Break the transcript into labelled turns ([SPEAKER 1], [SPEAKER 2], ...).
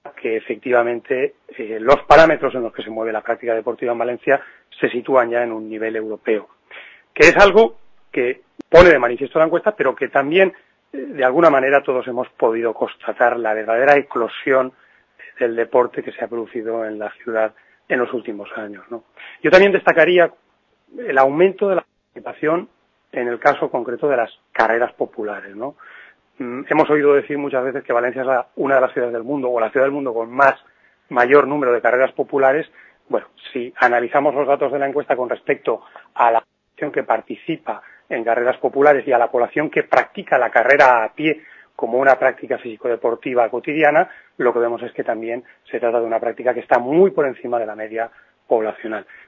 [SPEAKER 1] que efectivamente los parámetros en los que se mueve la práctica deportiva en Valencia se sitúan ya en un nivel europeo, que es algo que pone de manifiesto la encuesta, pero que también, de alguna manera, todos hemos podido constatar la verdadera eclosión del deporte que se ha producido en la ciudad en los últimos años, ¿no? Yo también destacaría el aumento de la participación en el caso concreto de las carreras populares, ¿no? Hemos oído decir muchas veces que Valencia es una de las ciudades del mundo, o la ciudad del mundo con mayor número de carreras populares. Bueno, si analizamos los datos de la encuesta con respecto a la población que participa en carreras populares y a la población que practica la carrera a pie como una práctica físico-deportiva cotidiana, lo que vemos es que también se trata de una práctica que está muy por encima de la media poblacional.